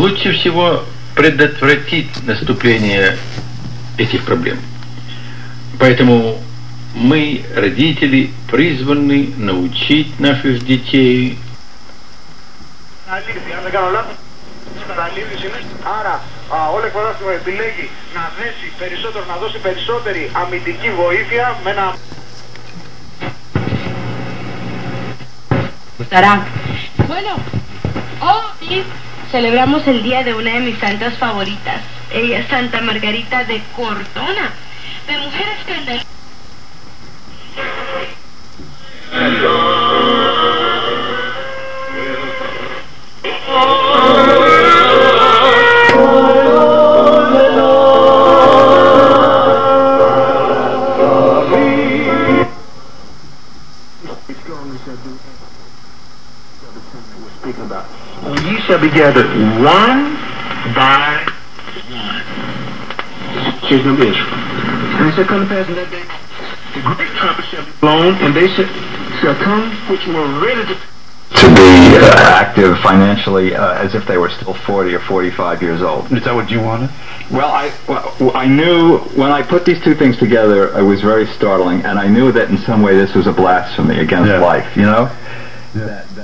лучше всего предотвратить наступление этих проблем. Поэтому мы, родители, призваны научить наших детей. Άρα ο Όλεγ Παράσιμο επιλέγει να δέσει περισσότερο, να δώσει περισσότερη αμυντική βοήθεια με ένα... Bueno, hoy celebramos el día de una de mis santas favoritas. Ella es Santa Margarita de Cortona, de mujer escandalosa. Ye shall be gathered one by one. Children of Israel. And it shall come to pass in that day, the great trumpet shall be blown, and they shall come which were ready to be active financially as if they were still 40 or 45 years old. Is that what you wanted? Well, I knew when I put these two things together, it was very startling, and I knew that in some way this was a blasphemy against life, you know? Yeah.